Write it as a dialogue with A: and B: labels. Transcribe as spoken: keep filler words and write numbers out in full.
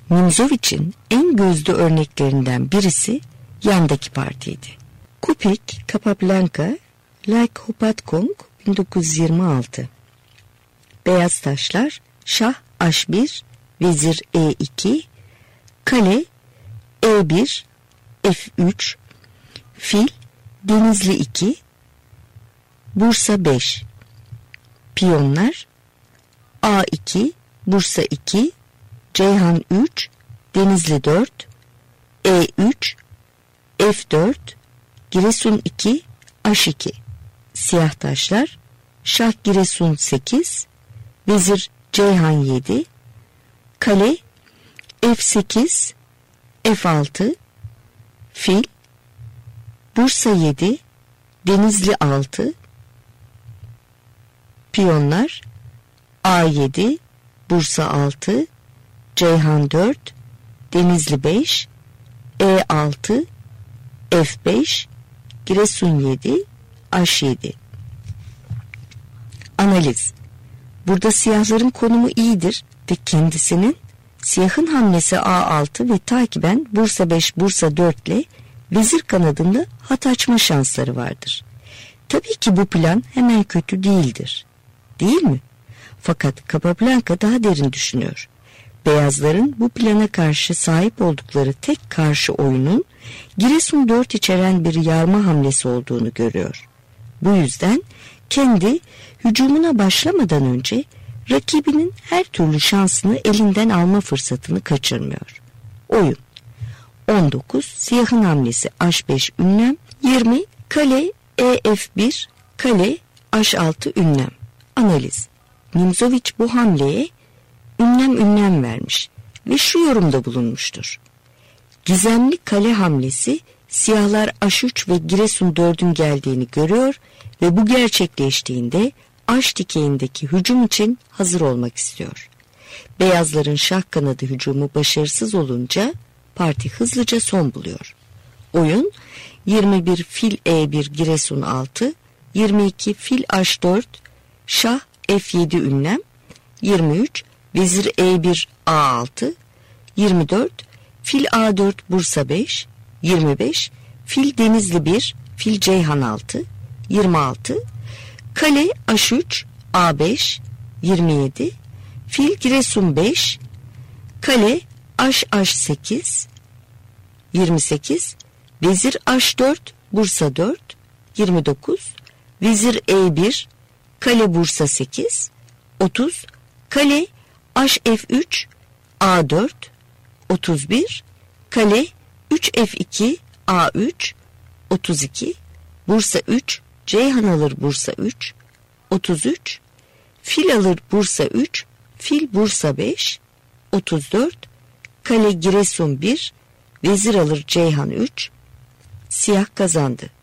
A: Nimzovich'in en gözde örneklerinden birisi yandaki partiydi. Kupik, Capablanca, Like Hopatkong bin dokuz yüz yirmi altı. Beyaz taşlar, şah H bir, vezir E iki, kale E bir, F üç, fil Denizli iki, Bursa beş. Piyonlar A iki, Bursa iki, Ceyhan üç, Denizli dört, E üç, F dört, Giresun iki, H iki. Siyah taşlar şah Giresun sekiz, vezir Ceyhan yedi, kale F sekiz, F altı, fil Bursa yedi, Denizli altı, piyonlar A yedi, Bursa altı, Ceyhan dört, Denizli beş, E altı, F beş, Giresun yedi, H yedi. Analiz. Burada siyahların konumu iyidir ve kendisinin siyahın hamlesi A altı ve takiben Bursa beş, Bursa dört ile vezir kanadında hat açma şansları vardır. Tabii ki bu plan hemen kötü değildir. Değil mi? Fakat Capablanca daha derin düşünüyor. Beyazların bu plana karşı sahip oldukları tek karşı oyunun Giresun dört içeren bir yarma hamlesi olduğunu görüyor. Bu yüzden kendi hücumuna başlamadan önce rakibinin her türlü şansını elinden alma fırsatını kaçırmıyor. Oyun on dokuz, siyahın hamlesi H beş ünlem, yirmi, kale E F bir, kale H altı ünlem. Analiz. Nimzovich bu hamleye ünlem ünlem vermiş ve şu yorumda bulunmuştur. Gizemli kale hamlesi siyahlar H üç ve Giresun dördün geldiğini görüyor ve bu gerçekleştiğinde H dikeyindeki hücum için hazır olmak istiyor. Beyazların şah kanadı hücumu başarısız olunca parti hızlıca son buluyor. Oyun yirmi bir, fil E bir, Giresun altı, yirmi iki, fil H dört, şah F yedi ünlem, yirmi üç, vezir E bir, A altı, yirmi dört, fil A dört, Bursa beş, yirmi beş, fil Denizli bir, fil Ceyhan altı, yirmi altı, kale H üç, A beş, yirmi yedi, fil Giresun beş, kale H H sekiz, yirmi sekiz, vezir H dört, Bursa dört, yirmi dokuz, vezir E bir, kale Bursa sekiz, otuz, kale H F üç, A dört, otuz bir, kale üç F iki, A üç, otuz iki, Bursa üç, Ceyhan alır Bursa üç, otuz üç, fil alır Bursa üç, fil Bursa beş, otuz dört, kale Giresun bir, vezir alır Ceyhan üç, siyah kazandı.